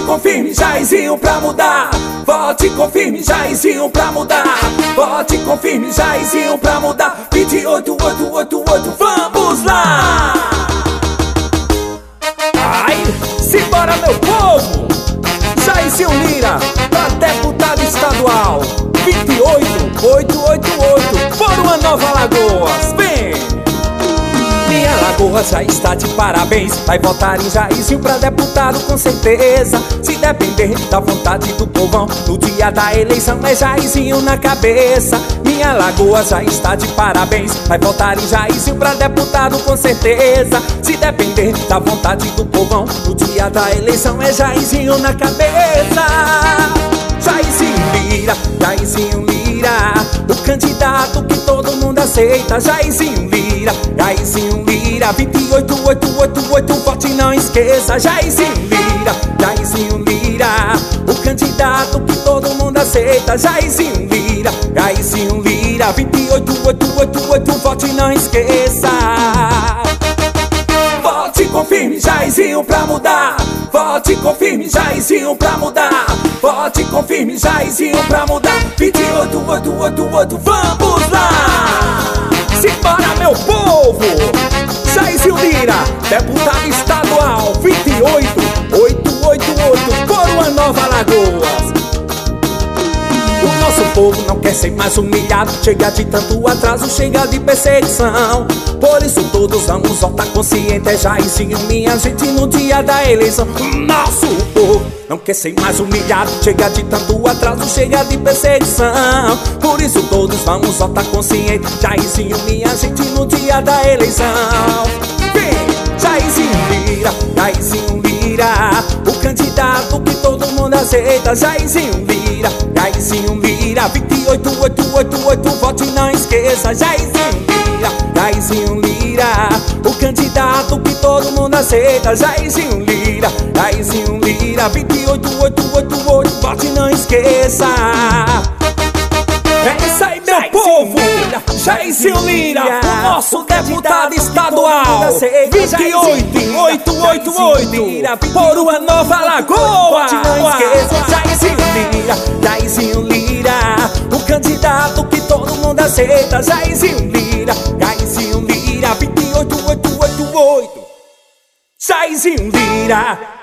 confirme, Jairzinho pra mudar. Vote, confirme, Jairzinho pra mudar. Vote, confirme, Jairzinho pra mudar. 28888, vamos lá! Ai, simbora meu povo! Jairzinho Lira pra deputado estadual. 28888, por uma Nova Lagoas, vem! Minha Lagoa já está de parabéns. Vai votar em Jairzinho pra deputado com certeza. Se depender da vontade do povão, no dia da eleição é Jairzinho na cabeça. Minha Lagoa já está de parabéns. Vai votar em Jairzinho pra deputado com certeza. Se depender da vontade do povão, no dia da eleição é Jairzinho na cabeça. Jairzinho Lira, Jairzinho Lira, o candidato que todo mundo aceita. Jairzinho Lira, Jairzinho Lira, 28888, vote não esqueça. Jairzinho Lira, Jairzinho Lira, o candidato que todo mundo aceita. Jairzinho Lira, Jairzinho Lira, 28888, vote não esqueça. Vote, confirme, Jairzinho pra mudar. Vote, confirme, Jairzinho pra mudar. Vote, confirme, Jairzinho pra mudar. 28888, vamos lá! Simbora meu povo! Jairzinho Lira, deputado estadual. 28888, por uma Nova Lagoas. O nosso povo não quer ser mais humilhado. Chega de tanto atraso, chega de perseguição. Por isso todos vamos votar consciente. É Jairzinho, minha gente, no dia da eleição. O nosso povo não quer ser mais humilhado. Chega de tanto atraso, chega de perseguição. Por isso todos vamos votar consciente. Jairzinho, minha gente, no dia da eleição. Vem! Jairzinho Lira, Jairzinho Lira, o candidato que todo mundo aceita. Jairzinho Lira, Jairzinho Lira, 28888, vote não esqueça. Jairzinho Lira, Jairzinho Lira, o candidato que todo mundo aceita. Jairzinho Lira, Jairzinho Lira, 28888, vote não esqueça. É isso aí, meu povo! Jairzinho Lira, o nosso deputado estadual. 28888, por uma Nova Lagoa. Jairzinho Lira, Jairzinho Lira, o candidato que todo mundo aceita. Jairzinho Lira, Jairzinho Lira, 28888, Jairzinho Lira.